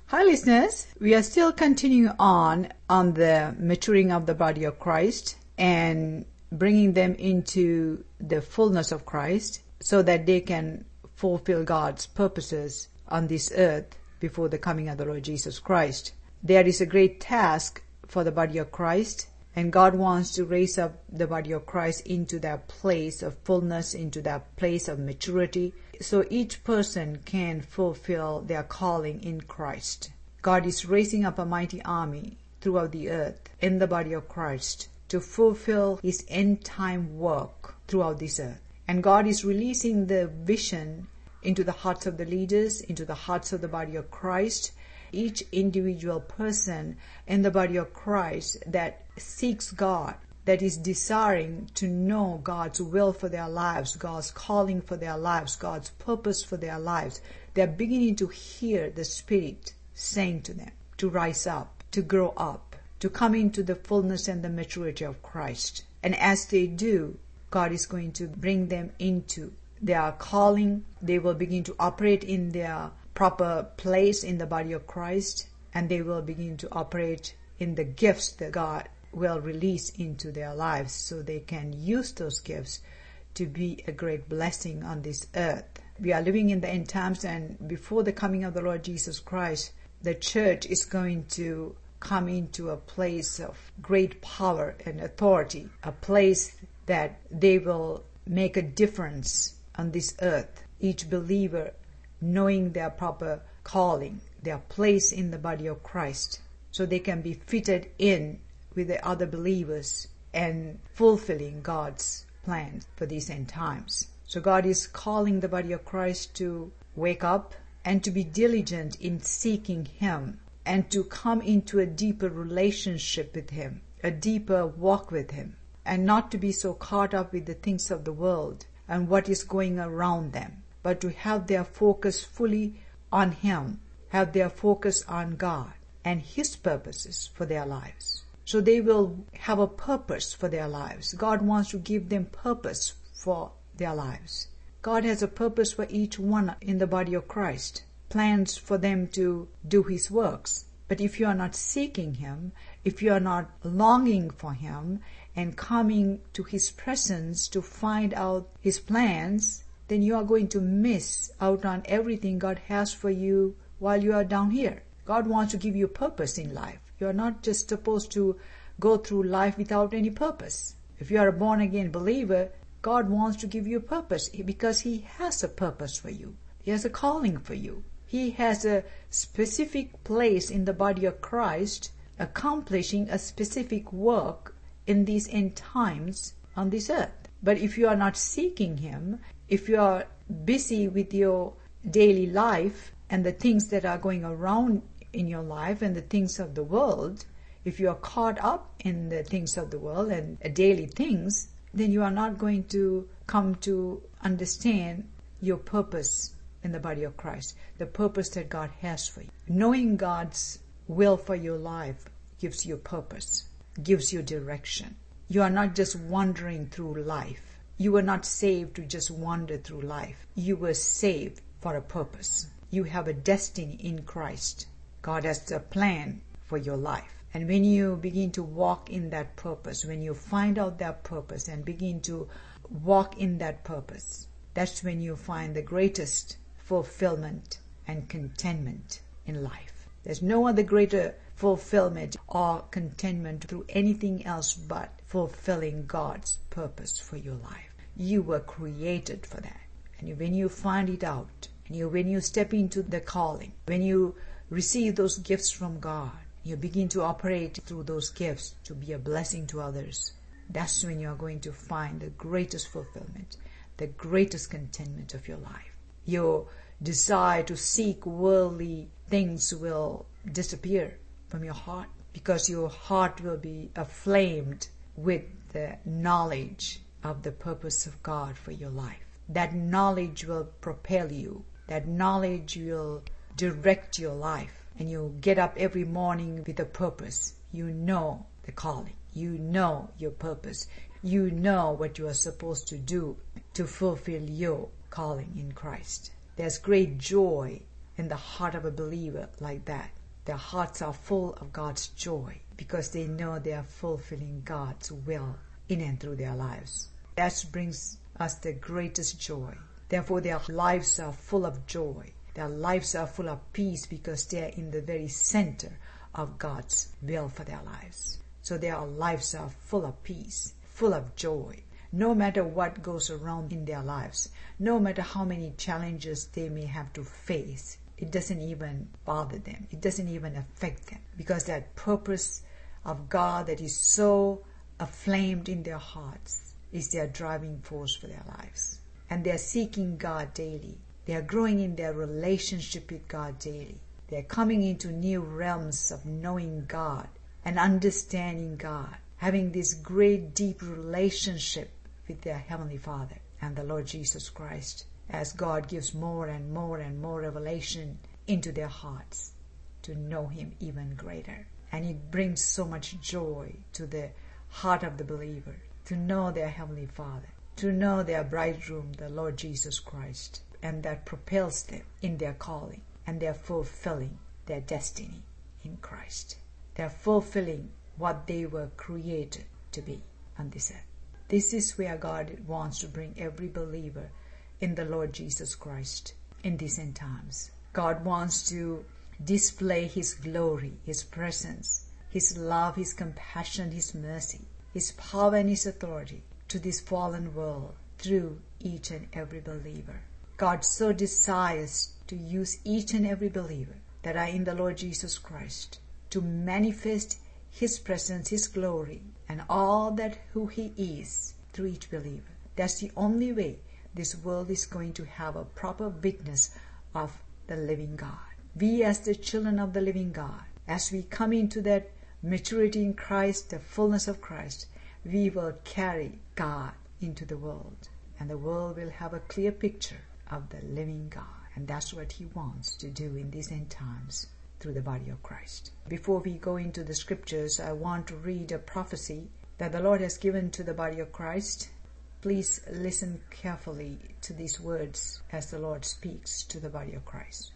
Hi listeners, we are still continuing on the maturing of the body of Christ and bringing them into the fullness of Christ so that they can fulfill God's purposes on this earth before the coming of the Lord Jesus Christ. There is a great task for the body of Christ, and God wants to raise up the body of Christ into that place of fullness, into that place of maturity, so each person can fulfill their calling in Christ. God is raising up a mighty army throughout the earth in the body of Christ to fulfill His end-time work throughout this earth. And God is releasing the vision into the hearts of the leaders, into the hearts of the body of Christ. Each individual person in the body of Christ that seeks God, that is desiring to know God's will for their lives, God's calling for their lives, God's purpose for their lives, they're beginning to hear the Spirit saying to them to rise up, to grow up, to come into the fullness and the maturity of Christ. And as they do, God is going to bring them into their calling. They will begin to operate in their proper place in the body of Christ, and they will begin to operate in the gifts that God will release into their lives so they can use those gifts to be a great blessing on this earth. We are living in the end times, and before the coming of the Lord Jesus Christ, the church is going to come into a place of great power and authority, a place that they will make a difference on this earth. Each believer knowing their proper calling, their place in the body of Christ, so they can be fitted in with the other believers and fulfilling God's plan for these end times. So God is calling the body of Christ to wake up and to be diligent in seeking Him and to come into a deeper relationship with Him, a deeper walk with Him, and not to be so caught up with the things of the world and what is going around them, but to have their focus fully on Him, have their focus on God and His purposes for their lives. So they will have a purpose for their lives. God wants to give them purpose for their lives. God has a purpose for each one in the body of Christ, plans for them to do His works. But if you are not seeking Him, if you are not longing for Him and coming to His presence to find out His plans, then you are going to miss out on everything God has for you while you are down here. God wants to give you purpose in life. You are not just supposed to go through life without any purpose. If you are a born-again believer, God wants to give you purpose because He has a purpose for you. He has a calling for you. He has a specific place in the body of Christ accomplishing a specific work in these end times on this earth. But if you are not seeking Him, if you are busy with your daily life and the things that are going around in your life and the things of the world, if you are caught up in the things of the world and daily things, then you are not going to come to understand your purpose in the body of Christ, the purpose that God has for you. Knowing God's will for your life gives you purpose, gives you direction. You are not just wandering through life. You were not saved to just wander through life. You were saved for a purpose. You have a destiny in Christ. God has a plan for your life. And when you begin to walk in that purpose, when you find out that purpose and begin to walk in that purpose, that's when you find the greatest fulfillment and contentment in life. There's no other greater fulfillment or contentment through anything else but fulfilling God's purpose for your life. You were created for that. And when you find it out, and when you step into the calling, when you receive those gifts from God, you begin to operate through those gifts to be a blessing to others. That's when you are going to find the greatest fulfillment, the greatest contentment of your life. Your desire to seek worldly things will disappear from your heart because your heart will be aflamed with the knowledge of the purpose of God for your life. That knowledge will propel you. That knowledge will direct your life. And you get up every morning with a purpose. You know the calling. You know your purpose. You know what you are supposed to do to fulfill your calling in Christ. There's great joy in the heart of a believer like that. Their hearts are full of God's joy because they know they are fulfilling God's will in and through their lives. That brings us the greatest joy. Therefore, their lives are full of joy. Their lives are full of peace because they are in the very center of God's will for their lives. So their lives are full of peace, full of joy. No matter what goes around in their lives, no matter how many challenges they may have to face, it doesn't even bother them. It doesn't even affect them because that purpose of God that is so aflamed in their hearts is their driving force for their lives. And they are seeking God daily. They are growing in their relationship with God daily. They are coming into new realms of knowing God and understanding God, having this great deep relationship with their Heavenly Father and the Lord Jesus Christ, as God gives more and more and more revelation into their hearts to know Him even greater. And it brings so much joy to the heart of the believer to know their Heavenly Father, to know their bridegroom, the Lord Jesus Christ, and that propels them in their calling, and they're fulfilling their destiny in Christ. They're fulfilling what they were created to be on this earth. This is where God wants to bring every believer in the Lord Jesus Christ in these end times. God wants to display His glory, His presence, His love, His compassion, His mercy, His power and His authority to this fallen world through each and every believer. God so desires to use each and every believer that are in the Lord Jesus Christ to manifest His presence, His glory, and all that who He is through each believer. That's the only way this world is going to have a proper witness of the living God. We as the children of the living God, as we come into that maturity in Christ, the fullness of Christ, we will carry God into the world. And the world will have a clear picture of the living God. And that's what He wants to do in these end times through the body of Christ. Before we go into the scriptures, I want to read a prophecy that the Lord has given to the body of Christ. Please listen carefully to these words as the Lord speaks to the body of Christ.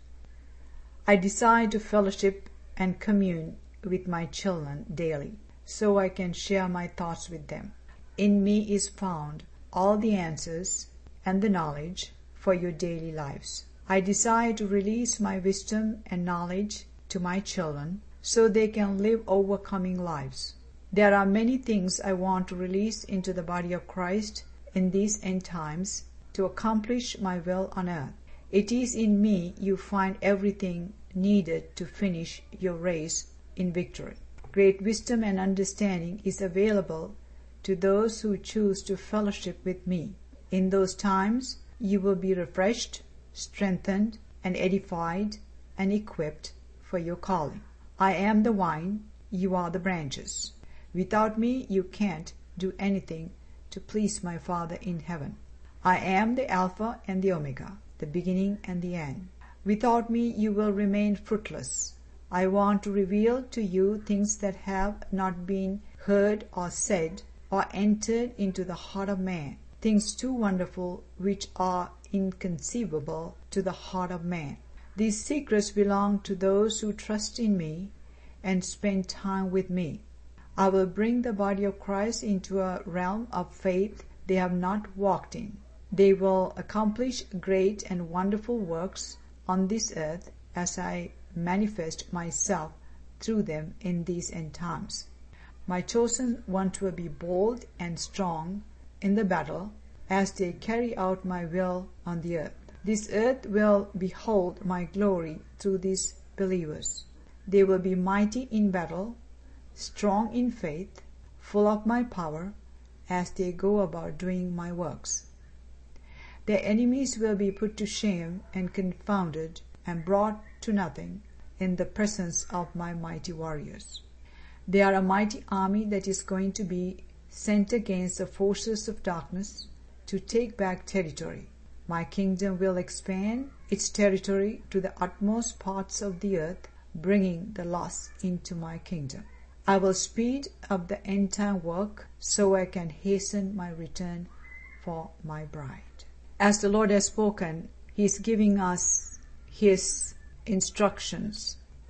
I desire to fellowship and commune with my children daily, so I can share my thoughts with them. In me is found all the answers and the knowledge for your daily lives. I desire to release my wisdom and knowledge to my children so they can live overcoming lives. There are many things I want to release into the body of Christ in these end times to accomplish my will on earth. It is in me you find everything needed to finish your race in victory. Great wisdom and understanding is available to those who choose to fellowship with me. In those times, you will be refreshed, strengthened, and edified, and equipped for your calling. I am the vine, you are the branches. Without me, you can't do anything to please my Father in heaven. I am the Alpha and the Omega, the beginning and the end. Without me, you will remain fruitless. I want to reveal to you things that have not been heard or said or entered into the heart of man, things too wonderful which are inconceivable to the heart of man. These secrets belong to those who trust in me and spend time with me. I will bring the body of Christ into a realm of faith they have not walked in. They will accomplish great and wonderful works on this earth as I manifest myself through them in these end times. My chosen ones will be bold and strong in the battle as they carry out my will on the earth. This earth will behold my glory through these believers. They will be mighty in battle, strong in faith, full of my power as they go about doing my works. Their enemies will be put to shame and confounded and brought to nothing in the presence of my mighty warriors. They are a mighty army that is going to be sent against the forces of darkness to take back territory. My kingdom will expand its territory to the utmost parts of the earth, bringing the lost into my kingdom. I will speed up the end-time work so I can hasten my return for my bride. As the Lord has spoken, He is giving us His instructions,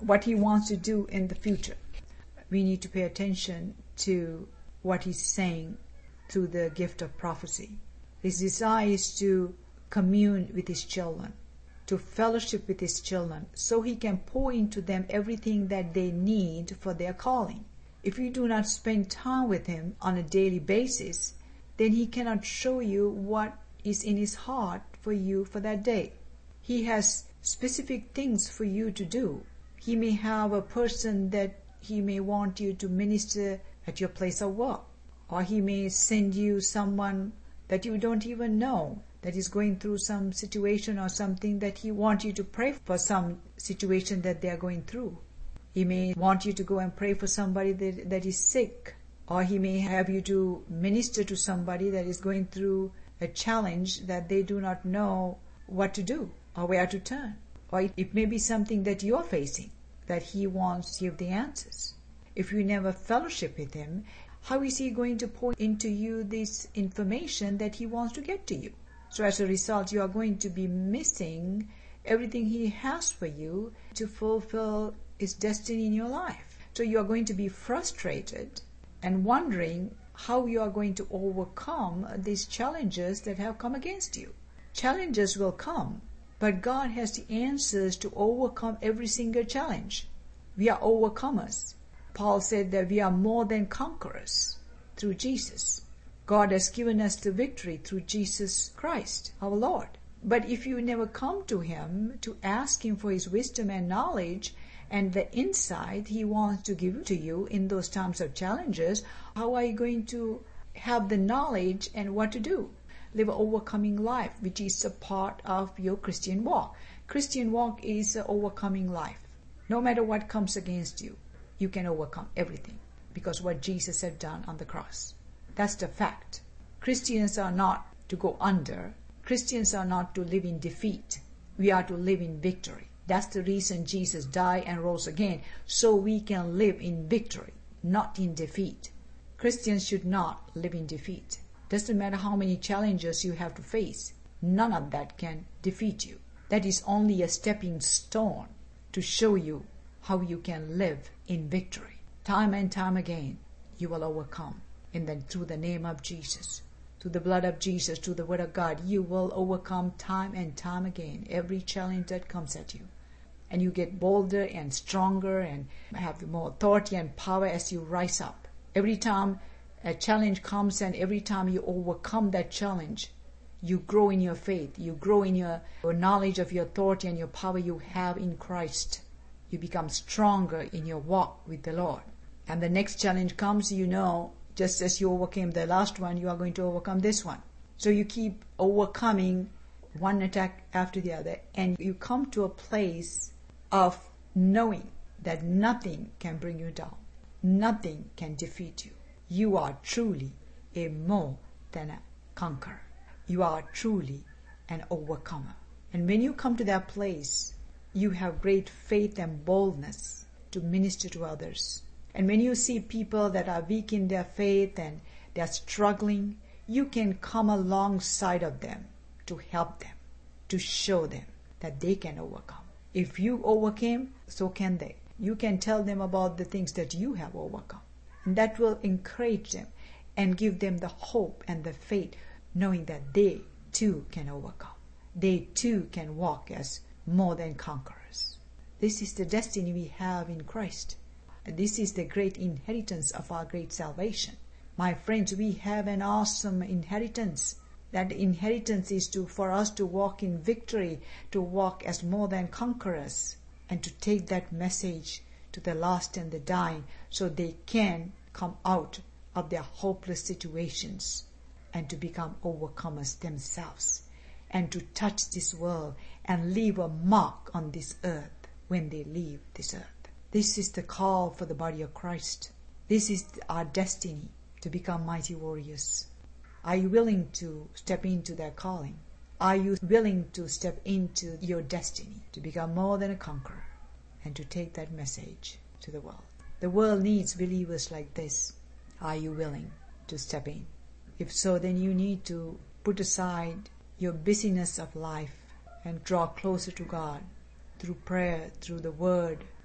what He wants to do in the future. We need to pay attention to what He's saying through the gift of prophecy. His desire is to commune with His children, to fellowship with His children, so He can pour into them everything that they need for their calling. If you do not spend time with Him on a daily basis, then He cannot show you what is in His heart for you for that day. He has specific things for you to do. He may have a person that He may want you to minister at your place of work, or He may send you someone that you don't even know that is going through some situation or something that He wants you to pray for some situation that they are going through. He may want you to go and pray for somebody that is sick, or He may have you to minister to somebody that is going through a challenge that they do not know what to do or where to turn. Or it may be something that you are facing that He wants to give the answers. If you never fellowship with Him, how is He going to pour into you this information that He wants to get to you? So as a result, you are going to be missing everything He has for you to fulfill His destiny in your life. So you are going to be frustrated and wondering how you are going to overcome these challenges that have come against you. Challenges will come, but God has the answers to overcome every single challenge. We are overcomers. Paul said that we are more than conquerors through Jesus. God has given us the victory through Jesus Christ, our Lord. But if you never come to Him to ask Him for His wisdom and knowledge and the insight He wants to give to you in those times of challenges, how are you going to have the knowledge and what to do? Live an overcoming life, which is a part of your Christian walk. Christian walk is an overcoming life. No matter what comes against you, you can overcome everything because what Jesus had done on the cross. That's the fact. Christians are not to go under. Christians are not to live in defeat. We are to live in victory. That's the reason Jesus died and rose again, so we can live in victory, not in defeat. Christians should not live in defeat. Doesn't matter how many challenges you have to face. None of that can defeat you. That is only a stepping stone to show you how you can live in victory. Time and time again, you will overcome. And then through the name of Jesus, through the blood of Jesus, through the word of God, you will overcome time and time again every challenge that comes at you. And you get bolder and stronger and have more authority and power as you rise up. Every time a challenge comes and every time you overcome that challenge, you grow in your faith. You grow in your knowledge of your authority and your power you have in Christ. You become stronger in your walk with the Lord. And the next challenge comes, just as you overcame the last one, you are going to overcome this one. So you keep overcoming one attack after the other, and you come to a place of knowing that nothing can bring you down. Nothing can defeat you. You are truly a more than a conqueror. You are truly an overcomer. And when you come to that place, you have great faith and boldness to minister to others. And when you see people that are weak in their faith and they are struggling, you can come alongside of them to help them, to show them that they can overcome. If you overcame, so can they. You can tell them about the things that you have overcome. And that will encourage them and give them the hope and the faith, knowing that they too can overcome. They too can walk as more than conquerors. This is the destiny we have in Christ. This is the great inheritance of our great salvation. My friends, we have an awesome inheritance. That inheritance is for us to walk in victory, to walk as more than conquerors, and to take that message to the lost and the dying so they can come out of their hopeless situations and to become overcomers themselves and to touch this world and leave a mark on this earth when they leave this earth. This is the call for the body of Christ. This is our destiny to become mighty warriors. Are you willing to step into that calling? Are you willing to step into your destiny to become more than a conqueror and to take that message to the world? The world needs believers like this. Are you willing to step in? If so, then you need to put aside your busyness of life and draw closer to God through prayer, through the Word,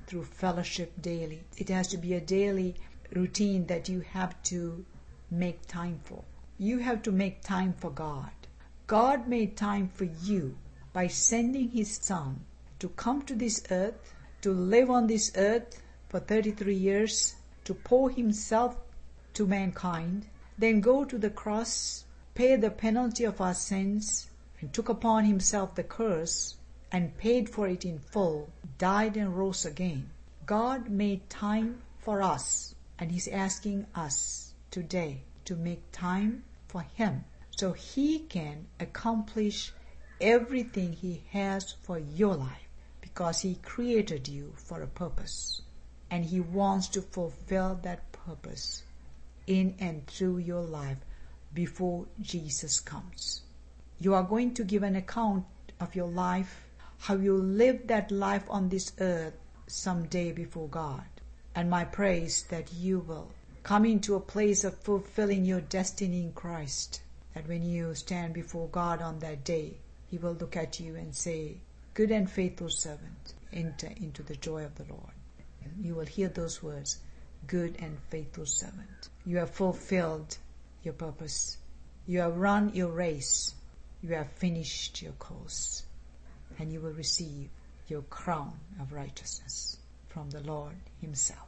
through fellowship daily. It has to be a daily routine that you have to make time for. You have to make time for God. God made time for you by sending His Son to come to this earth, to live on this earth for 33 years, to pour Himself to mankind, then go to the cross, pay the penalty of our sins, and took upon Himself the curse and paid for it in full, died and rose again. God made time for us, and He's asking us today to make time for Him so He can accomplish everything He has for your life, because He created you for a purpose, and He wants to fulfill that purpose in and through your life before Jesus comes. You are going to give an account of your life, how you lived that life on this earth someday before God. And my prayer is that you will come into a place of fulfilling your destiny in Christ, that when you stand before God on that day, He will look at you and say, "Good and faithful servant, enter into the joy of the Lord." And you will hear those words, "Good and faithful servant." You have fulfilled your purpose. You have run your race. You have finished your course. And you will receive your crown of righteousness from the Lord Himself.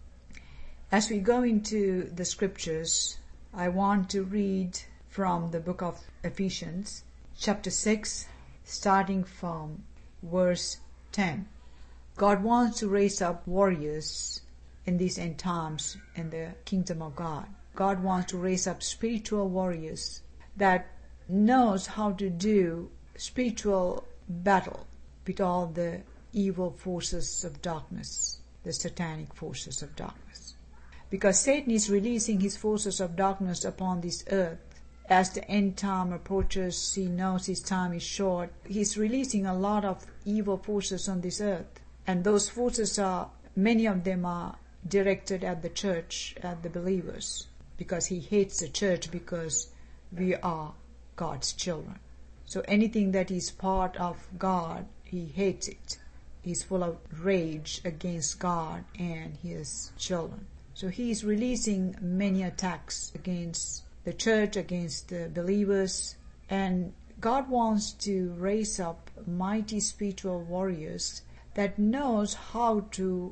As we go into the scriptures, I want to read from the book of Ephesians, chapter 6, starting from verse 10. God wants to raise up warriors in these end times in the kingdom of God. God wants to raise up spiritual warriors that knows how to do spiritual battle with all the evil forces of darkness, the satanic forces of darkness. Because Satan is releasing his forces of darkness upon this earth. As the end time approaches, he knows his time is short. He's releasing a lot of evil forces on this earth. And those forces many of them are directed at the church, at the believers. Because he hates the church because we are God's children. So anything that is part of God, he hates it. He's full of rage against God and His children. So he is releasing many attacks against the church, against the believers. And God wants to raise up mighty spiritual warriors that knows how to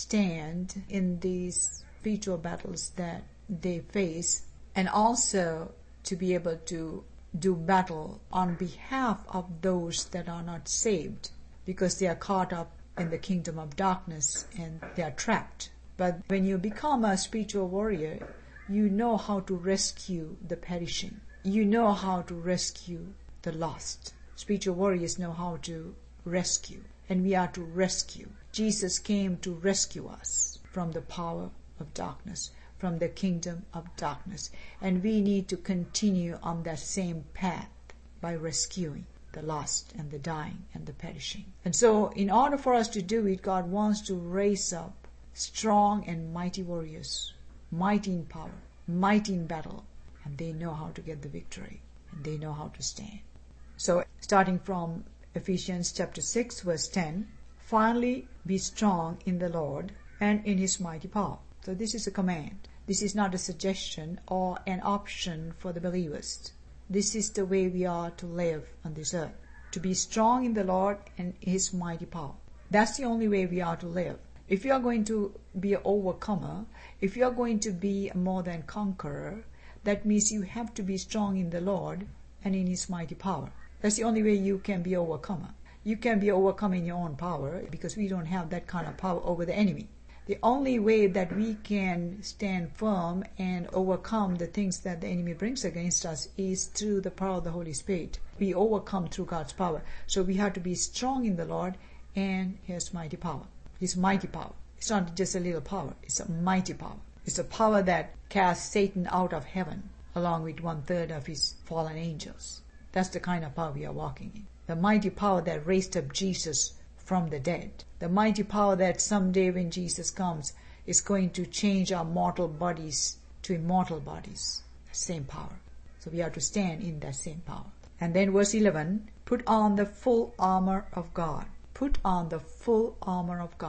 stand in these spiritual battles that they face, and also to be able to do battle on behalf of those that are not saved, because they are caught up in the kingdom of darkness and they are trapped. But when you become a spiritual warrior, you know how to rescue the perishing. You know how to rescue the lost. Spiritual warriors know how to rescue, and we are to rescue. Jesus came to rescue us from the power of darkness, from the kingdom of darkness. And we need to continue on that same path by rescuing the lost and the dying and the perishing. And so in order for us to do it, God wants to raise up strong and mighty warriors, mighty in power, mighty in battle, and they know how to get the victory, and they know how to stand. So starting from Ephesians chapter 6 verse 10, finally be strong in the Lord and in His mighty power. So this is a command. This is not a suggestion or an option for the believers. This is the way we are to live on this earth. To be strong in the Lord and His mighty power. That's the only way we are to live. If you are going to be an overcomer, if you are going to be a more than conqueror, that means you have to be strong in the Lord and in His mighty power. That's the only way you can be overcomer. You can be overcome in your own power, because we don't have that kind of power over the enemy. The only way that we can stand firm and overcome the things that the enemy brings against us is through the power of the Holy Spirit. We overcome through God's power. So we have to be strong in the Lord and His mighty power. His mighty power. It's not just a little power. It's a mighty power. It's a power that casts Satan out of heaven along with 1/3 of his fallen angels. That's the kind of power we are walking in. The mighty power that raised up Jesus from the dead. The mighty power that someday when Jesus comes is going to change our mortal bodies to immortal bodies. The same power. So we have to stand in that same power. And then verse 11, put on the full armor of God. Put on the full armor of God.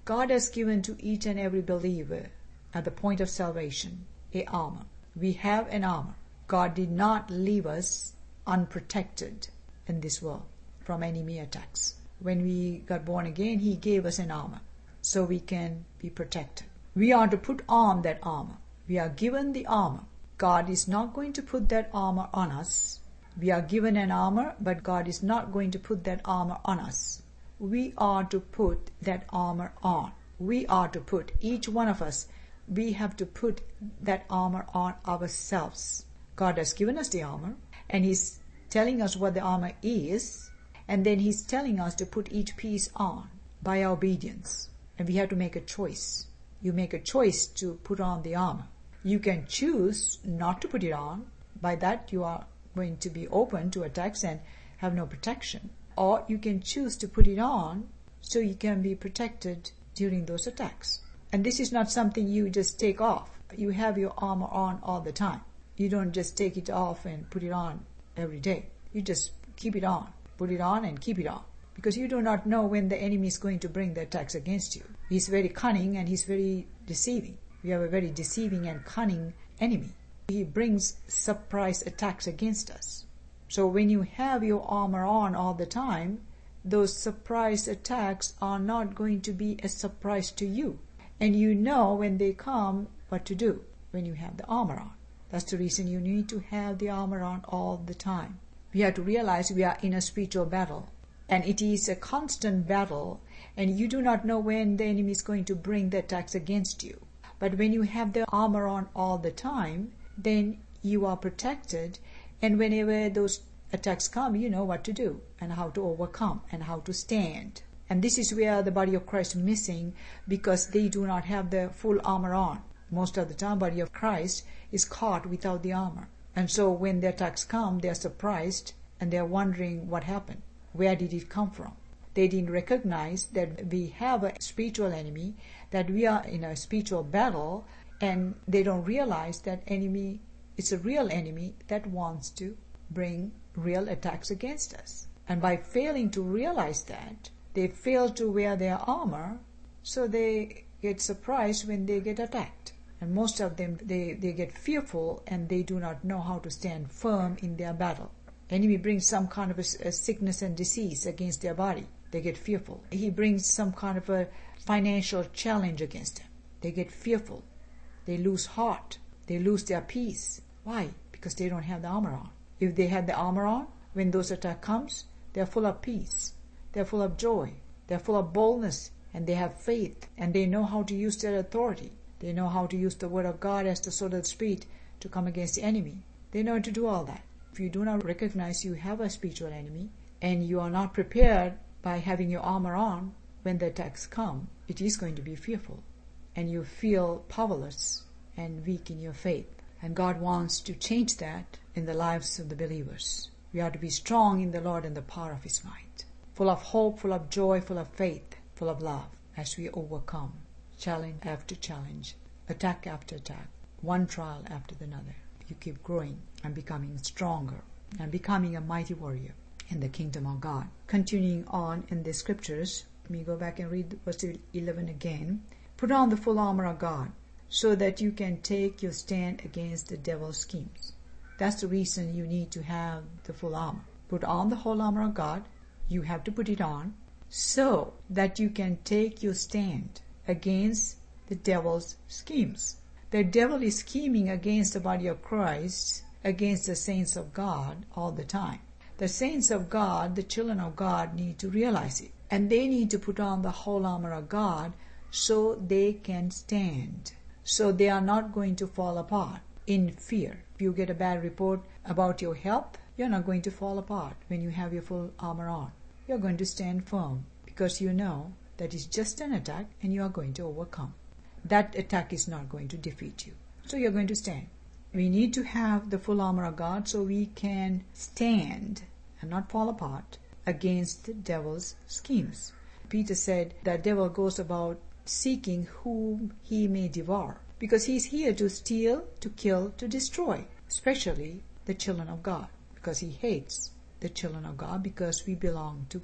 God has given to each and every believer at the point of salvation a armor. We have an armor. God did not leave us unprotected in this world from enemy attacks. When we got born again, He gave us an armor so we can be protected. We are to put on that armor. We are given the armor. God is not going to put that armor on us. We are given an armor, but God is not going to put that armor on us. We are to put that armor on. We are to put, each one of us, we have to put that armor on ourselves. God has given us the armor, and He's telling us what the armor is, and then He's telling us to put each piece on by our obedience. And we have to make a choice. You make a choice to put on the armor. You can choose not to put it on. By that you are going to be open to attacks and have no protection. Or you can choose to put it on so you can be protected during those attacks. And this is not something you just take off. You have your armor on all the time. You don't just take it off and put it on every day. You just keep it on. Put it on and keep it on. Because you do not know when the enemy is going to bring the attacks against you. He's very cunning and he's very deceiving. We have a very deceiving and cunning enemy. He brings surprise attacks against us. So when you have your armor on all the time, those surprise attacks are not going to be a surprise to you. And you know when they come what to do when you have the armor on. That's the reason you need to have the armor on all the time. We have to realize we are in a spiritual battle. And it is a constant battle. And you do not know when the enemy is going to bring the attacks against you. But when you have the armor on all the time, then you are protected. And whenever those attacks come, you know what to do and how to overcome and how to stand. And this is where the body of Christ is missing, because they do not have the full armor on. Most of the time, body of Christ is caught without the armor. And so when the attacks come, they are surprised and they are wondering what happened. Where did it come from? They didn't recognize that we have a spiritual enemy, that we are in a spiritual battle, and they don't realize that enemy is a real enemy that wants to bring real attacks against us. And by failing to realize that, they fail to wear their armor, so they get surprised when they get attacked. And most of them, they get fearful and they do not know how to stand firm in their battle. Enemy brings some kind of a sickness and disease against their body. They get fearful. He brings some kind of a financial challenge against them. They get fearful. They lose heart. They lose their peace. Why? Because they don't have the armor on. If they had the armor on, when those attack comes, they're full of peace. They're full of joy. They're full of boldness. And they have faith. And they know how to use their authority. They know how to use the word of God as the sword of the Spirit to come against the enemy. They know how to do all that. If you do not recognize you have a spiritual enemy and you are not prepared by having your armor on when the attacks come, it is going to be fearful. And you feel powerless and weak in your faith. And God wants to change that in the lives of the believers. We are to be strong in the Lord and the power of His might. Full of hope, full of joy, full of faith, full of love as we overcome challenge after challenge, attack after attack, one trial after another. You keep growing and becoming stronger and becoming a mighty warrior in the kingdom of God. Continuing on in the scriptures, let me go back and read verse 11 again. Put on the full armor of God so that you can take your stand against the devil's schemes. That's the reason you need to have the full armor. Put on the whole armor of God. You have to put it on so that you can take your stand against the devil's schemes. The devil is scheming against the body of Christ, against the saints of God all the time. The saints of God, the children of God, need to realize it. And they need to put on the whole armor of God so they can stand. So they are not going to fall apart in fear. If you get a bad report about your health, you're not going to fall apart when you have your full armor on. You're going to stand firm because you know that it's just an attack and you are going to overcome. That attack is not going to defeat you. So you're going to stand. We need to have the full armor of God so we can stand and not fall apart against the devil's schemes. Peter said that devil goes about seeking whom he may devour, because he's here to steal, to kill, to destroy, especially the children of God, because he hates the children of God because we belong to God.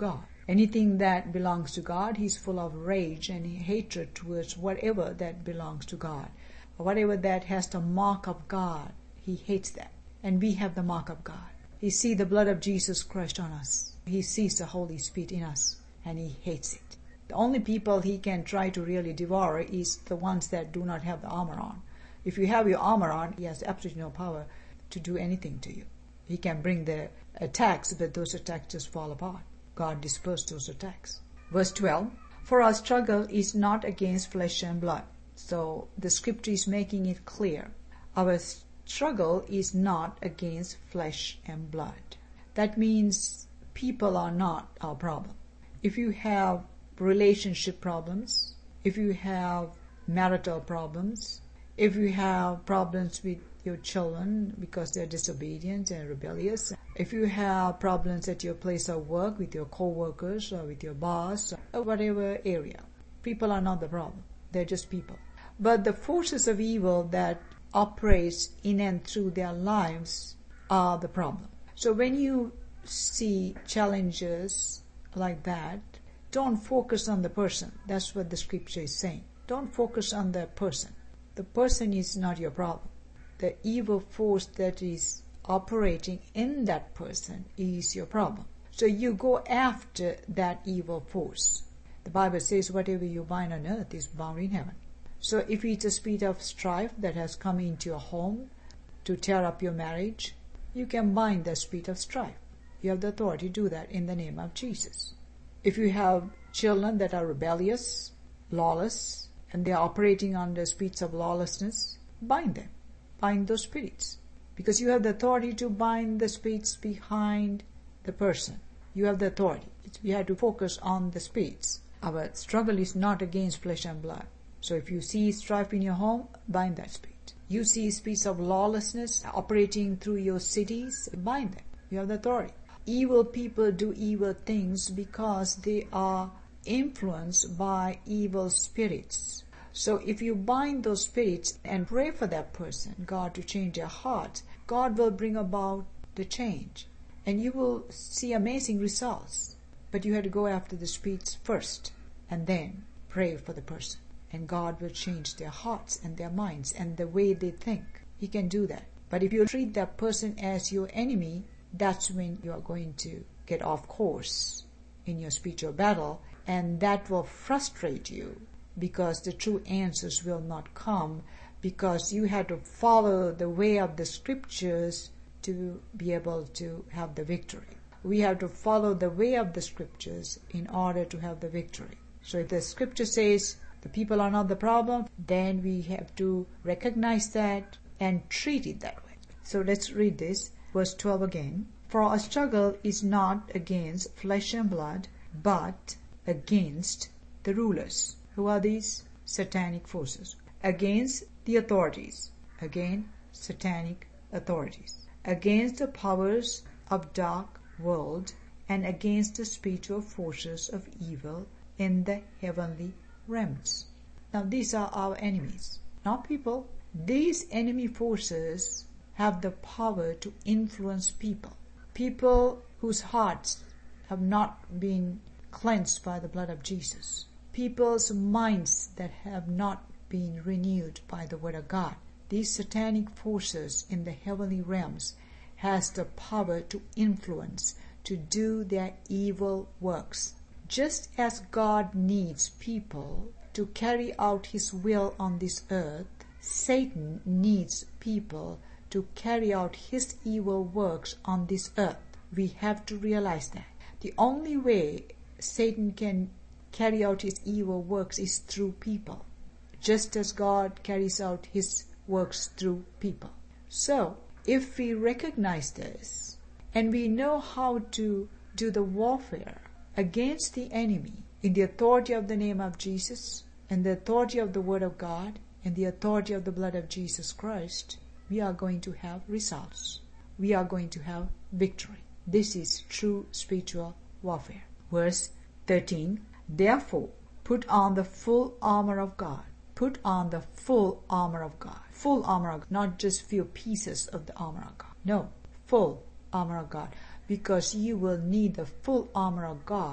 Anything that belongs to God, he's full of rage and hatred towards whatever that belongs to God. Whatever that has the mark of God, he hates that. And we have the mark of God. He sees the blood of Jesus Christ on us. He sees the Holy Spirit in us, and he hates it. The only people he can try to really devour is the ones that do not have the armor on. If you have your armor on, he has absolutely no power to do anything to you. He can bring the attacks, but those attacks just fall apart. God dispersed those attacks. Verse 12, for our struggle is not against flesh and blood. So the scripture is making it clear. Our struggle is not against flesh and blood. That means people are not our problem. If you have relationship problems, if you have marital problems, if you have problems with your children because they're disobedient and rebellious, if you have problems at your place of work with your co-workers or with your boss or whatever area, people are not the problem. They're just people. But the forces of evil that operates in and through their lives are the problem. So when you see challenges like that, don't focus on the person. That's what the scripture is saying. Don't focus on the person. The person is not your problem. The evil force that is operating in that person is your problem. So you go after that evil force. The Bible says whatever you bind on earth is bound in heaven. So if it's a spirit of strife that has come into your home to tear up your marriage, you can bind the spirit of strife. You have the authority to do that in the name of Jesus. If you have children that are rebellious, lawless, and they are operating under spirits of lawlessness, bind them. Bind those spirits. Because you have the authority to bind the spirits behind the person. You have the authority. We have to focus on the spirits. Our struggle is not against flesh and blood. So if you see strife in your home, bind that spirit. You see spirits of lawlessness operating through your cities, bind them. You have the authority. Evil people do evil things because they are influenced by evil spirits. So if you bind those spirits and pray for that person, God to change their heart, God will bring about the change. And you will see amazing results. But you have to go after the spirits first and then pray for the person. And God will change their hearts and their minds and the way they think. He can do that. But if you treat that person as your enemy, that's when you are going to get off course in your spiritual battle, and that will frustrate you because the true answers will not come, because you have to follow the way of the scriptures to be able to have the victory. We have to follow the way of the scriptures in order to have the victory. So if the scripture says the people are not the problem, then we have to recognize that and treat it that way. So let's read this. Verse 12 again. For our struggle is not against flesh and blood, but against the rulers. Who are these? Satanic forces. Against the authorities. Again, satanic authorities. Against the powers of dark world, and against the spiritual forces of evil in the heavenly realms. Now these are our enemies, not people. These enemy forces have the power to influence people. People whose hearts have not been cleansed by the blood of Jesus. People's minds that have not been renewed by the word of God. These satanic forces in the heavenly realms has the power to influence, to do their evil works. Just as God needs people to carry out his will on this earth, Satan needs people to carry out his evil works on this earth. We have to realize that. The only way Satan can carry out his evil works is through people, just as God carries out his works through people. So, if we recognize this and we know how to do the warfare against the enemy in the authority of the name of Jesus and the authority of the word of God and the authority of the blood of Jesus Christ, we are going to have results. We are going to have victory. This is true spiritual warfare. Verse 13, therefore, put on the full armor of God. Put on the full armor of God. Full armor of God, not just few pieces of the armor of God. No, full armor of God. Because you will need the full armor of God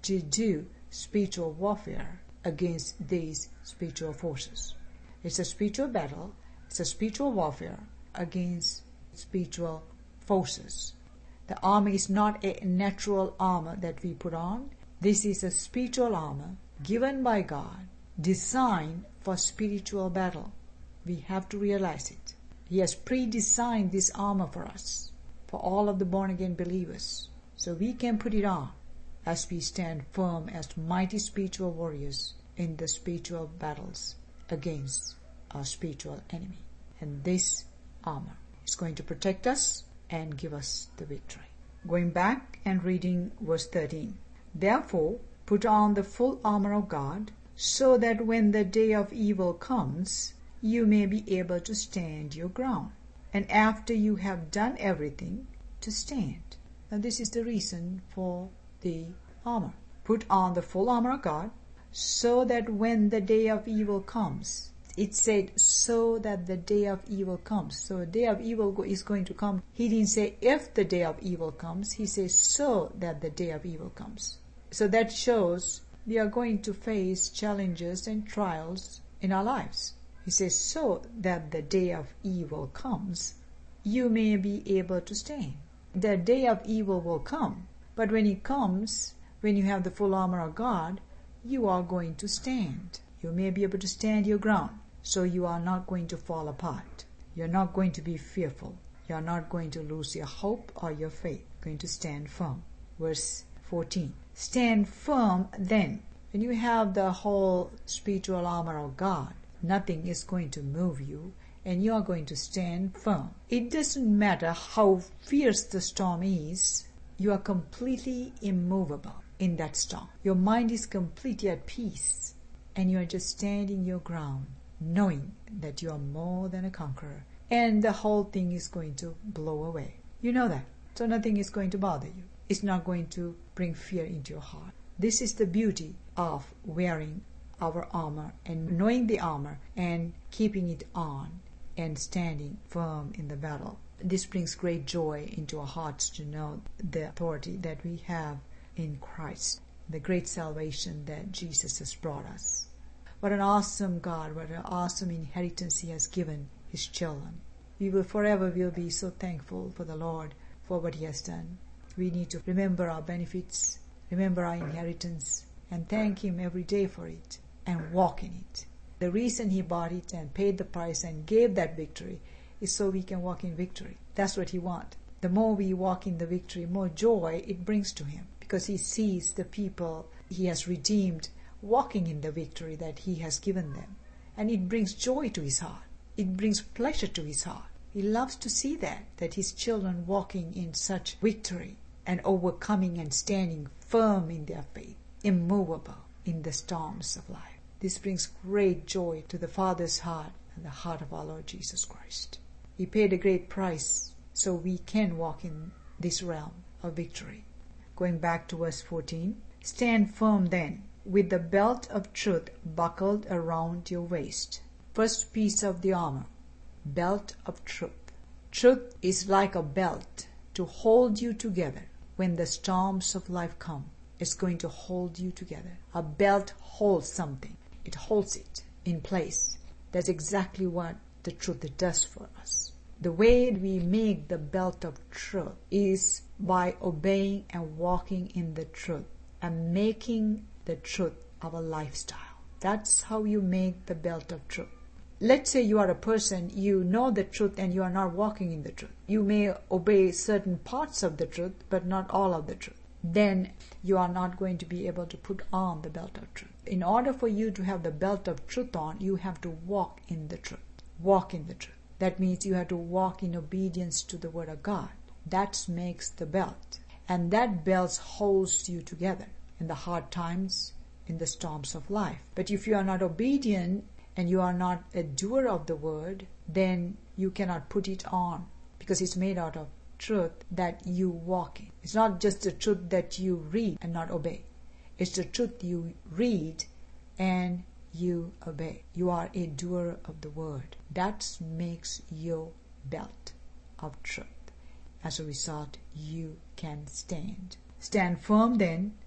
to do spiritual warfare against these spiritual forces. It's a spiritual battle. It's a spiritual warfare against spiritual forces. The armor is not a natural armor that we put on. This is a spiritual armor given by God, designed for spiritual battle. We have to realize it. He has pre-designed this armor for us, for all of the born-again believers, so we can put it on as we stand firm as mighty spiritual warriors in the spiritual battles against our spiritual enemy. And this armor is going to protect us and give us the victory. Going back and reading verse 13. Therefore, put on the full armor of God, so that when the day of evil comes, you may be able to stand your ground. And after you have done everything, to stand. Now this is the reason for the armor. Put on the full armor of God, so that when the day of evil comes, it said, so that the day of evil comes. So a day of evil is going to come. He didn't say if the day of evil comes. He says so that the day of evil comes. So that shows we are going to face challenges and trials in our lives. He says so that the day of evil comes, you may be able to stand. The day of evil will come. But when it comes, when you have the full armor of God, you are going to stand. You may be able to stand your ground. So you are not going to fall apart. You're not going to be fearful. You're not going to lose your hope or your faith. You're going to stand firm. Verse 14. Stand firm then. When you have the whole spiritual armor of God, nothing is going to move you, and you are going to stand firm. It doesn't matter how fierce the storm is, you are completely immovable in that storm. Your mind is completely at peace, and you are just standing your ground, knowing that you are more than a conqueror, and the whole thing is going to blow away. You know that. So nothing is going to bother you. It's not going to bring fear into your heart. This is the beauty of wearing our armor and knowing the armor and keeping it on and standing firm in the battle. This brings great joy into our hearts to know the authority that we have in Christ, the great salvation that Jesus has brought us. What an awesome God, what an awesome inheritance He has given His children. We will forever be so thankful for the Lord for what He has done. We need to remember our benefits, remember our inheritance, and thank Him every day for it and walk in it. The reason He bought it and paid the price and gave that victory is so we can walk in victory. That's what He wants. The more we walk in the victory, more joy it brings to Him, because He sees the people He has redeemed walking in the victory that He has given them. And it brings joy to His heart. It brings pleasure to His heart. He loves to see that His children walking in such victory and overcoming and standing firm in their faith, immovable in the storms of life. This brings great joy to the Father's heart and the heart of our Lord Jesus Christ. He paid a great price so we can walk in this realm of victory. Going back to verse 14. Stand firm then, with the belt of truth buckled around your waist. First piece of the armor, belt of truth. Truth is like a belt to hold you together when the storms of life come. It's going to hold you together. A belt holds something. It holds it in place. That's exactly what the truth does for us. The way we make the belt of truth is by obeying and walking in the truth and making the truth our lifestyle. That's how you make the belt of truth. Let's say you are a person, you know the truth and you are not walking in the truth. You may obey certain parts of the truth, but not all of the truth. Then you are not going to be able to put on the belt of truth. In order for you to have the belt of truth on, you have to walk in the truth. Walk in the truth. That means you have to walk in obedience to the Word of God. That makes the belt. And that belt holds you together in the hard times, in the storms of life. But if you are not obedient and you are not a doer of the Word, then you cannot put it on, because it's made out of truth that you walk in. It's not just the truth that you read and not obey. It's the truth you read and you obey. You are a doer of the Word. That makes your belt of truth. As a result, you can stand. Stand firm then,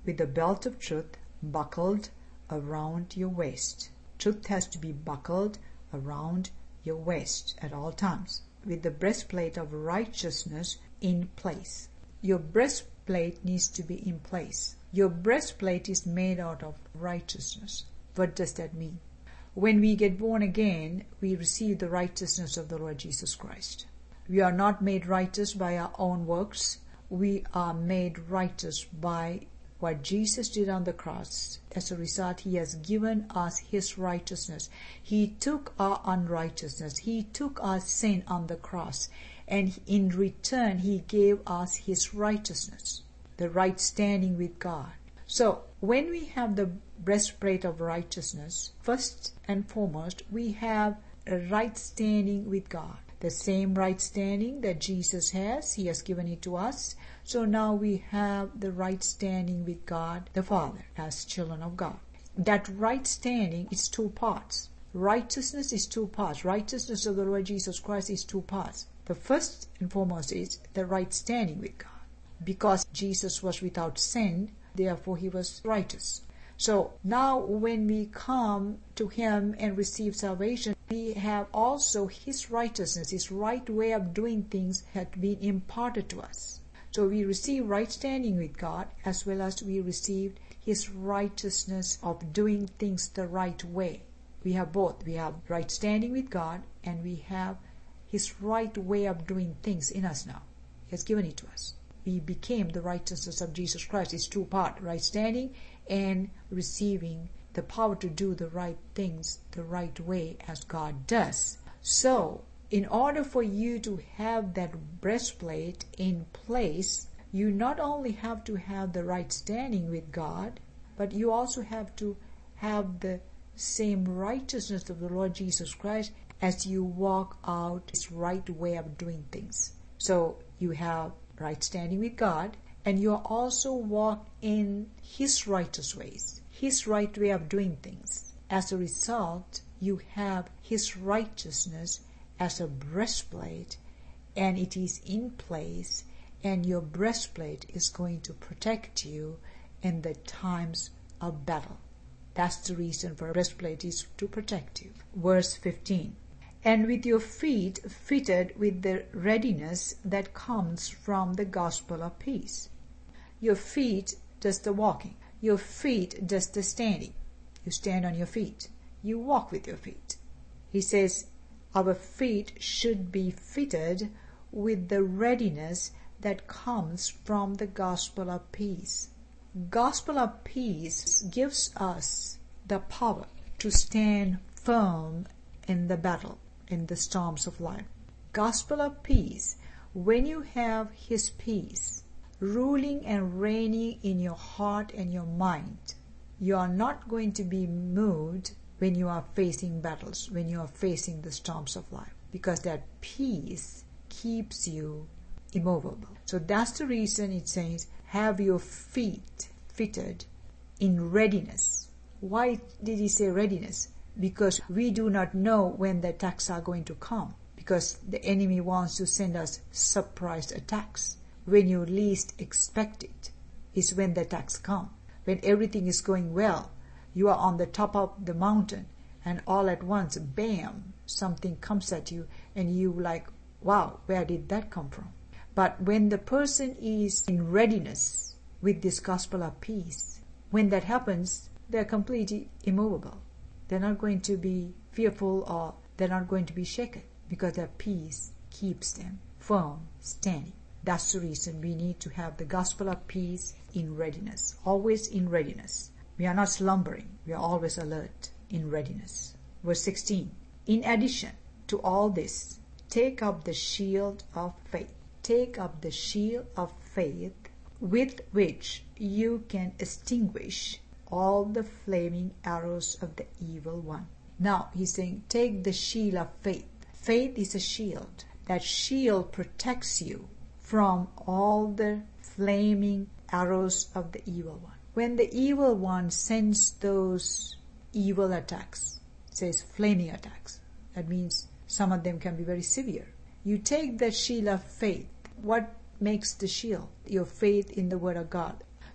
with the belt of truth buckled around your waist. Truth has to be buckled around your waist at all times, with the breastplate of righteousness in place. Your breastplate needs to be in place. Your breastplate is made out of righteousness. What does that mean? When we get born again, we receive the righteousness of the Lord Jesus Christ. We are not made righteous by our own works. We are made righteous by what Jesus did on the cross. As a result, He has given us His righteousness. He took our unrighteousness. He took our sin on the cross. And in return, He gave us His righteousness, the right standing with God. So, when we have the breastplate of righteousness, first and foremost, we have a right standing with God. The same right standing that Jesus has, He has given it to us. So now we have the right standing with God the Father as children of God. That right standing is two parts. Righteousness is two parts. Righteousness of the Lord Jesus Christ is two parts. The first and foremost is the right standing with God. Because Jesus was without sin, therefore He was righteous. So now when we come to Him and receive salvation, we have also His righteousness, His right way of doing things had been imparted to us. So we receive right standing with God, as well as we received His righteousness of doing things the right way. We have both. We have right standing with God, and we have His right way of doing things in us now. He has given it to us. We became the righteousness of Jesus Christ. It's two parts, right standing and receiving the power to do the right things the right way as God does. So, in order for you to have that breastplate in place, you not only have to have the right standing with God, but you also have to have the same righteousness of the Lord Jesus Christ as you walk out His right way of doing things. So, you have right standing with God, and you also walk in His righteous ways, His right way of doing things. As a result, you have His righteousness as a breastplate, and it is in place, and your breastplate is going to protect you in the times of battle. That's the reason for a breastplate, is to protect you. Verse 15. And with your feet fitted with the readiness that comes from the gospel of peace. Your feet does the walking. Your feet does the standing. You stand on your feet. You walk with your feet. He says, our feet should be fitted with the readiness that comes from the gospel of peace. Gospel of peace gives us the power to stand firm in the battle, in the storms of life. Gospel of peace, when you have His peace ruling and reigning in your heart and your mind, you are not going to be moved when you are facing battles, when you are facing the storms of life, because that peace keeps you immovable. So that's the reason it says, have your feet fitted in readiness. Why did He say readiness? Because we do not know when the attacks are going to come, because the enemy wants to send us surprise attacks. When you least expect it is when the attacks come. When everything is going well, you are on the top of the mountain, and all at once, bam, something comes at you, and you like, wow, where did that come from? But when the person is in readiness with this gospel of peace, when that happens, they're completely immovable. They're not going to be fearful, or they're not going to be shaken, because their peace keeps them firm, standing. That's the reason we need to have the gospel of peace in readiness, always in readiness. We are not slumbering, we are always alert, in readiness. Verse 16, in addition to all this, take up the shield of faith. Take up the shield of faith with which you can extinguish all the flaming arrows of the evil one. Now he's saying, take the shield of faith. Faith is a shield. That shield protects you from all the flaming arrows of the evil one. When the evil one sends those evil attacks, it says flaming attacks, that means some of them can be very severe. You take that shield of faith. What makes the shield? Your faith in the Word of God.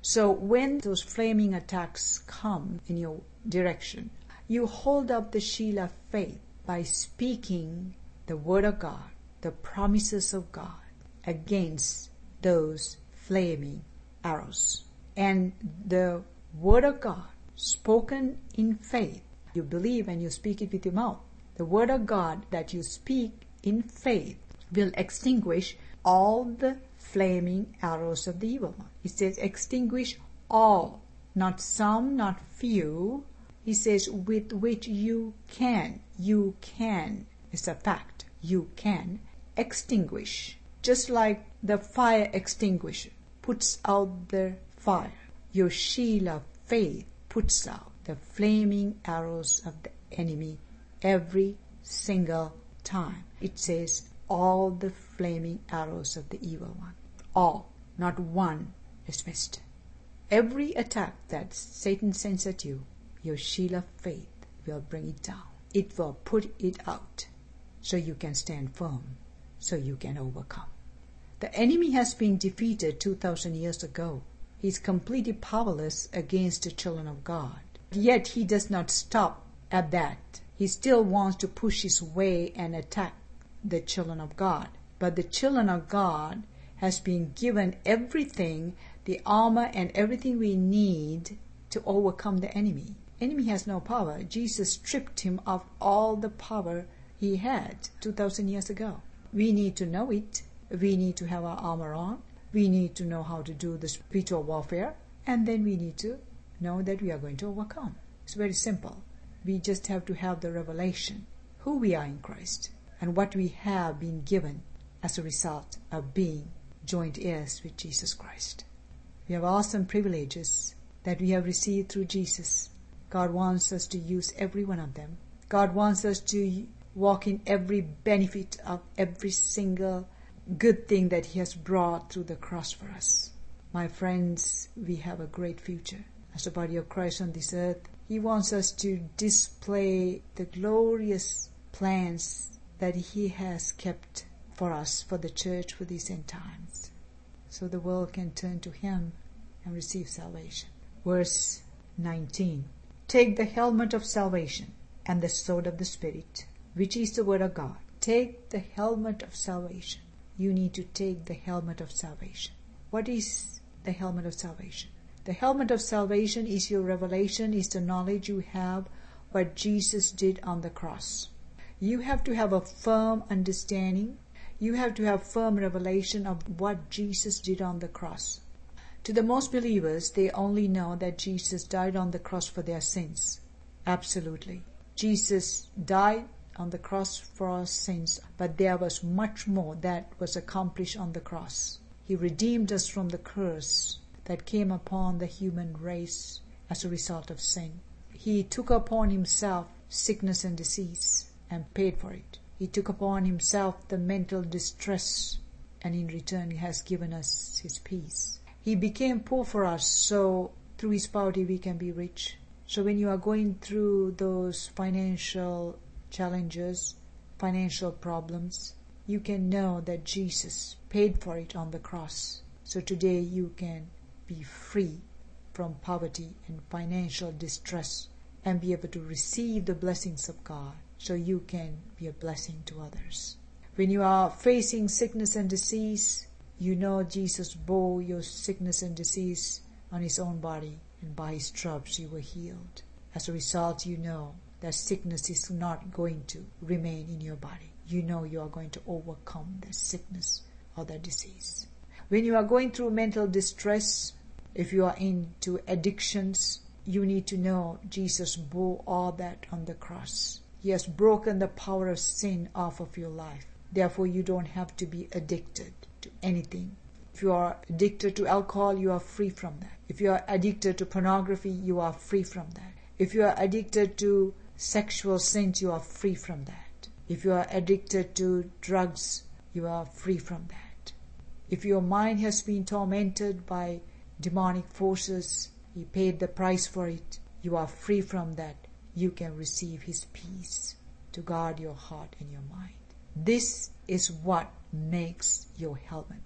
So when those flaming attacks come in your direction, you hold up the shield of faith by speaking the word of God, the promises of God against those flaming arrows. And the word of God spoken in faith, you believe and you speak it with your mouth. The word of God that you speak in faith will extinguish all the flaming arrows of the evil one. He says extinguish all, not some, not few. He says with which you can, it's a fact, you can extinguish. Just like the fire extinguisher puts out the fire, your shield of faith puts out the flaming arrows of the enemy every single time. It says all the flaming arrows of the evil one. All, not one is missed. Every attack that Satan sends at you, your shield of faith will bring it down. It will put it out so you can stand firm, so you can overcome. The enemy has been defeated 2,000 years ago. He is completely powerless against the children of God. Yet he does not stop at that. He still wants to push his way and attack the children of God. But the children of God has been given everything, the armor and everything we need to overcome the enemy. Enemy has no power. Jesus stripped him of all the power he had 2,000 years ago. We need to know it. We need to have our armor on. We need to know how to do the spiritual warfare. And then we need to know that we are going to overcome. It's very simple. We just have to have the revelation who we are in Christ and what we have been given as a result of being joint heirs with Jesus Christ. We have awesome privileges that we have received through Jesus. God wants us to use every one of them. God wants us to walk in every benefit of every single good thing that He has brought through the cross for us. My friends, we have a great future. As the body of Christ on this earth, He wants us to display the glorious plans that He has kept for us, for the church, for these end times, so the world can turn to Him and receive salvation. Verse 19. Take the helmet of salvation and the sword of the Spirit, which is the word of God. Take the helmet of salvation. You need to take the helmet of salvation. What is the helmet of salvation? The helmet of salvation is your revelation, is the knowledge you have what Jesus did on the cross. You have to have a firm understanding. You have to have firm revelation of what Jesus did on the cross. To the most believers, they only know that Jesus died on the cross for their sins. Absolutely. Jesus died on the cross for our sins, but there was much more that was accomplished on the cross. He redeemed us from the curse that came upon the human race as a result of sin. He took upon Himself sickness and disease and paid for it. He took upon Himself the mental distress, and in return He has given us His peace. He became poor for us, so through His poverty we can be rich. So when you are going through those financial challenges, financial problems, you can know that Jesus paid for it on the cross. So today you can be free from poverty and financial distress and be able to receive the blessings of God, so you can be a blessing to others. When you are facing sickness and disease, you know Jesus bore your sickness and disease on His own body, and by His stripes you were healed. As a result, you know that sickness is not going to remain in your body. You know you are going to overcome the sickness or the disease. When you are going through mental distress, if you are into addictions, you need to know Jesus bore all that on the cross. He has broken the power of sin off of your life. Therefore, you don't have to be addicted to anything. If you are addicted to alcohol, you are free from that. If you are addicted to pornography, you are free from that. If you are addicted to sexual sins, you are free from that. If you are addicted to drugs, you are free from that. If your mind has been tormented by demonic forces, He paid the price for it. You are free from that. You can receive His peace to guard your heart and your mind. This is what makes your helmet.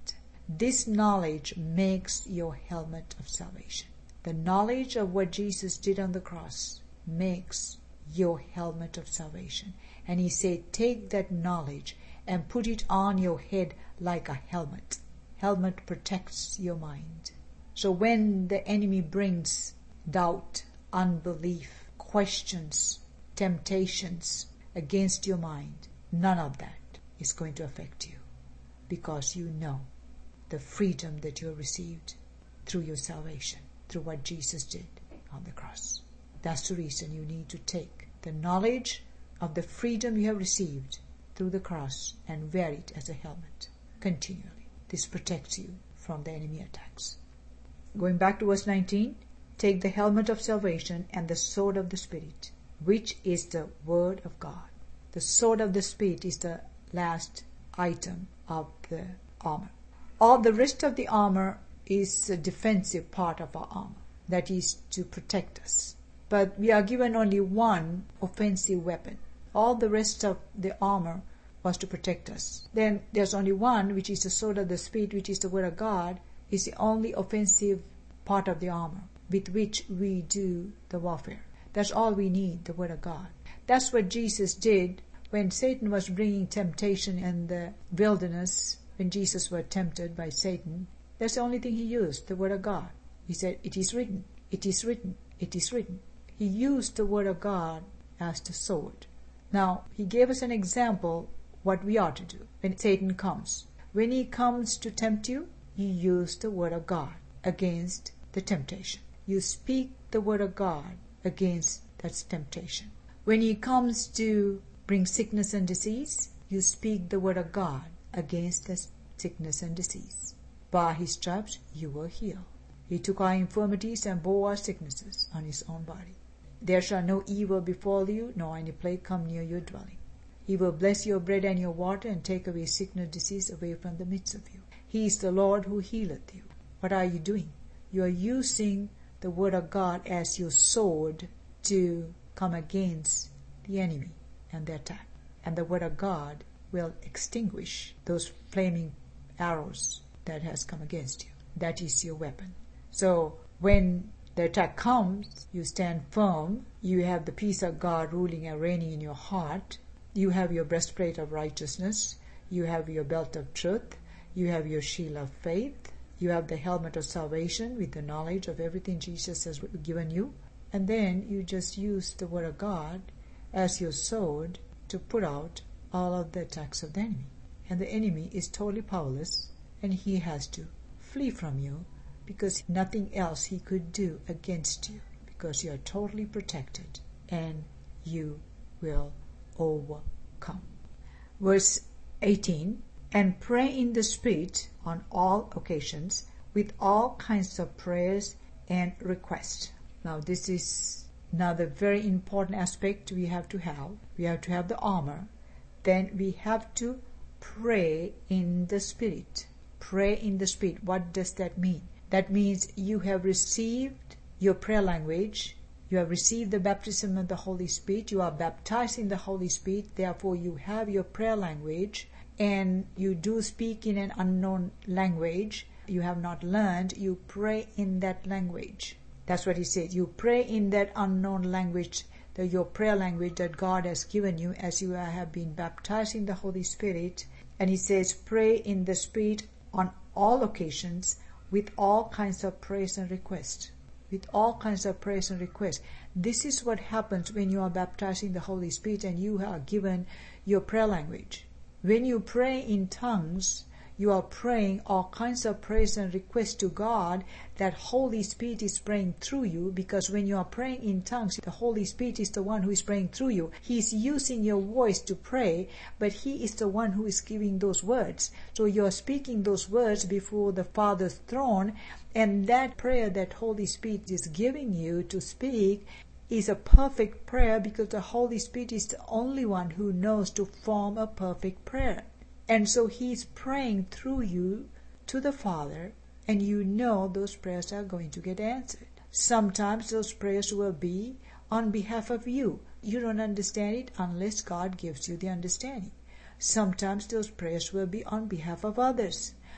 This knowledge makes your helmet of salvation. The knowledge of what Jesus did on the cross makes your helmet of salvation. And he said, take that knowledge and put it on your head like a helmet. Helmet protects your mind. So when the enemy brings doubt, unbelief, questions, temptations against your mind, none of that is going to affect you, because you know the freedom that you received through your salvation, through what Jesus did on the cross. That's the reason you need to take the knowledge of the freedom you have received through the cross and wear it as a helmet continually. This protects you from the enemy attacks. Going back to verse 19, take the helmet of salvation and the sword of the Spirit, which is the word of God. The sword of the Spirit is the last item of the armor. All the rest of the armor is a defensive part of our armor, that is to protect us. But we are given only one offensive weapon. All the rest of the armor was to protect us. Then there's only one, which is the sword of the Spirit, which is the word of God, is the only offensive part of the armor with which we do the warfare. That's all we need, the word of God. That's what Jesus did when Satan was bringing temptation in the wilderness. When Jesus was tempted by Satan, that's the only thing he used, the word of God. He said, it is written, it is written, it is written. He used the word of God as the sword. Now, he gave us an example what we are to do when Satan comes. When he comes to tempt you, you use the word of God against the temptation. You speak the word of God against that temptation. When he comes to bring sickness and disease, you speak the word of God against the sickness and disease. By his stripes you were healed. He took our infirmities and bore our sicknesses on his own body. There shall no evil befall you, nor any plague come near your dwelling. He will bless your bread and your water, and take away sickness, disease away from the midst of you. He is the Lord who healeth you. What are you doing? You are using the word of God as your sword to come against the enemy and the attack. And the word of God will extinguish those flaming arrows that has come against you. That is your weapon. So when the attack comes, you stand firm. You have the peace of God ruling and reigning in your heart. You have your breastplate of righteousness. You have your belt of truth. You have your shield of faith. You have the helmet of salvation with the knowledge of everything Jesus has given you. And then you just use the word of God as your sword to put out all of the attacks of the enemy. And the enemy is totally powerless, and he has to flee from you, because nothing else he could do against you, because you are totally protected and you will overcome. Verse 18, and pray in the Spirit on all occasions with all kinds of prayers and requests. Now this is another very important aspect we have to have. We have to have the armor. Then we have to pray in the Spirit. Pray in the Spirit. What does that mean? That means you have received your prayer language. You have received the baptism of the Holy Spirit. You are baptized in the Holy Spirit. Therefore, you have your prayer language, and you do speak in an unknown language you have not learned. You pray in that language. That's what he says. You pray in that unknown language, your prayer language that God has given you as you have been baptized in the Holy Spirit. And he says, pray in the Spirit on all occasions with all kinds of prayers and requests. With all kinds of prayers and requests. This is what happens when you are baptized in the Holy Spirit and you are given your prayer language. When you pray in tongues, you are praying all kinds of prayers and requests to God that Holy Spirit is praying through you, because when you are praying in tongues, the Holy Spirit is the one who is praying through you. He is using your voice to pray, but He is the one who is giving those words. So you are speaking those words before the Father's throne, and that prayer that Holy Spirit is giving you to speak is a perfect prayer, because the Holy Spirit is the only one who knows to form a perfect prayer. And so He's praying through you to the Father, and you know those prayers are going to get answered. Sometimes those prayers will be on behalf of you. You don't understand it unless God gives you the understanding. Sometimes those prayers will be on behalf of others.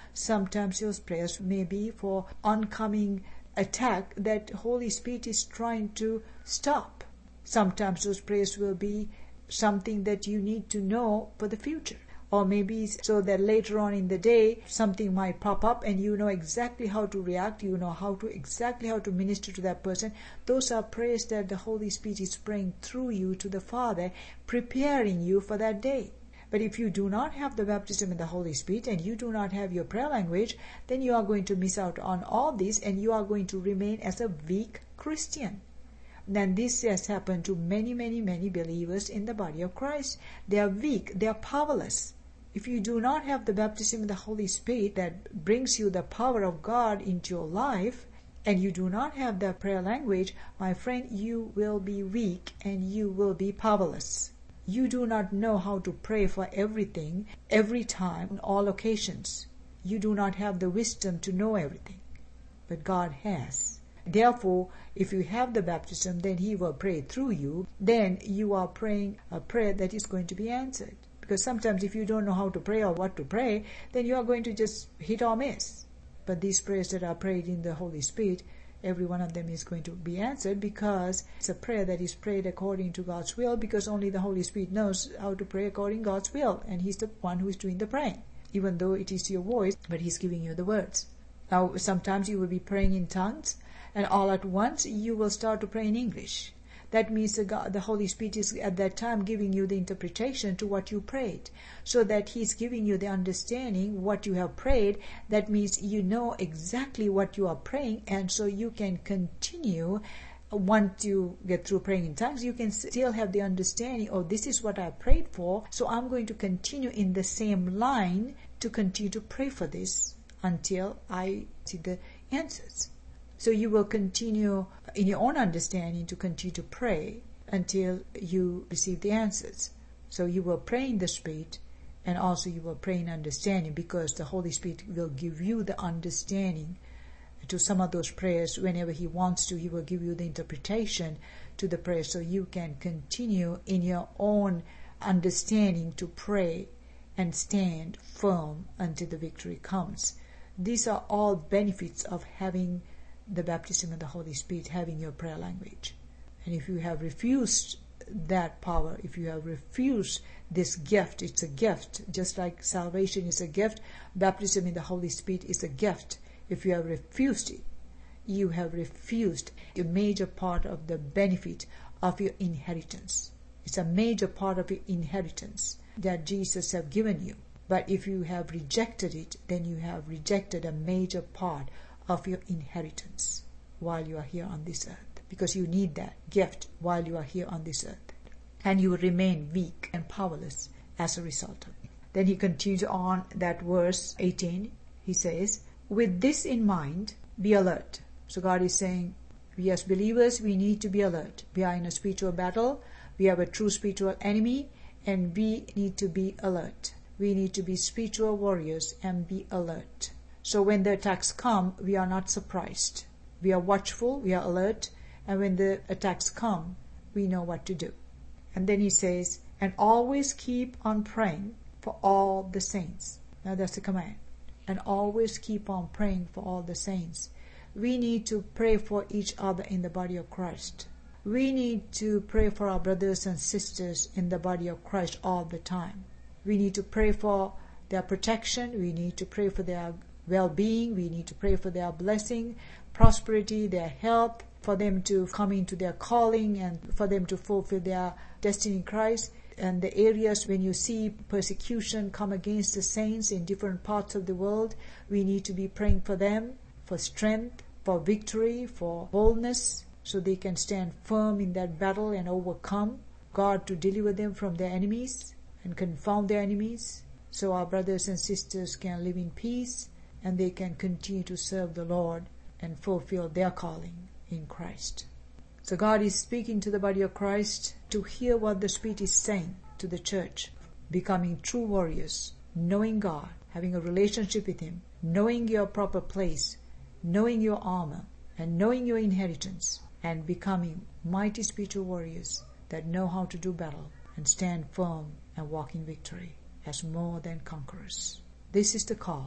Sometimes those prayers may be for oncoming attack that Holy Spirit is trying to stop. Sometimes those prayers will be something that you need to know for the future. Or maybe so that later on in the day, something might pop up and you know exactly how to react, you know exactly how to minister to that person. Those are prayers that the Holy Spirit is praying through you to the Father, preparing you for that day. But if you do not have the baptism in the Holy Spirit and you do not have your prayer language, then you are going to miss out on all this and you are going to remain as a weak Christian. Then this has happened to many, many, many believers in the body of Christ. They are weak, they are powerless. If you do not have the baptism in the Holy Spirit that brings you the power of God into your life, and you do not have the prayer language, my friend, you will be weak and you will be powerless. You do not know how to pray for everything, every time, on all occasions. You do not have the wisdom to know everything, but God has. Therefore, if you have the baptism, then He will pray through you. Then you are praying a prayer that is going to be answered. Because sometimes if you don't know how to pray or what to pray, then you are going to just hit or miss. But these prayers that are prayed in the Holy Spirit, every one of them is going to be answered because it's a prayer that is prayed according to God's will, because only the Holy Spirit knows how to pray according to God's will, and He's the one who is doing the praying. Even though it is your voice, but He's giving you the words. Now, sometimes you will be praying in tongues, and all at once you will start to pray in English. That means the Holy Spirit is at that time giving you the interpretation to what you prayed, so that He's giving you the understanding what you have prayed. That means you know exactly what you are praying, and so you can continue. Once you get through praying in tongues, you can still have the understanding, oh, this is what I prayed for, so I'm going to continue in the same line to continue to pray for this until I see the answers. So you will continue in your own understanding to continue to pray until you receive the answers. So you will pray in the Spirit, and also you will pray in understanding, because the Holy Spirit will give you the understanding to some of those prayers. Whenever He wants to, He will give you the interpretation to the prayer, so you can continue in your own understanding to pray and stand firm until the victory comes. These are all benefits of having the baptism of the Holy Spirit, having your prayer language. And if you have refused that power, if you have refused this gift, it's a gift. Just like salvation is a gift, baptism in the Holy Spirit is a gift. If you have refused it, you have refused a major part of the benefit of your inheritance. It's a major part of your inheritance that Jesus have given you. But if you have rejected it, then you have rejected a major part of your inheritance while you are here on this earth, because you need that gift while you are here on this earth, and you will remain weak and powerless as a result of it. Then he continues on that verse 18. He says, with this in mind, be alert. So God is saying, we as believers, we need to be alert. We are in a spiritual battle. We have a true spiritual enemy, and we need to be alert. We need to be spiritual warriors and be alert. So when the attacks come, we are not surprised. We are watchful, we are alert, and when the attacks come, we know what to do. And then he says, and always keep on praying for all the saints. Now that's the command. And always keep on praying for all the saints. We need to pray for each other in the body of Christ. We need to pray for our brothers and sisters in the body of Christ all the time. We need to pray for their protection. We need to pray for their well-being. We need to pray for their blessing, prosperity, their health, for them to come into their calling and for them to fulfill their destiny in Christ. And the areas when you see persecution come against the saints in different parts of the world, we need to be praying for them, for strength, for victory, for boldness, so they can stand firm in that battle and overcome. God to deliver them from their enemies and confound their enemies, so our brothers and sisters can live in peace and they can continue to serve the Lord and fulfill their calling in Christ. So God is speaking to the body of Christ to hear what the Spirit is saying to the church, becoming true warriors, knowing God, having a relationship with Him, knowing your proper place, knowing your armor, and knowing your inheritance, and becoming mighty spiritual warriors that know how to do battle and stand firm and walk in victory as more than conquerors. This is the call.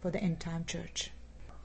for the end time church.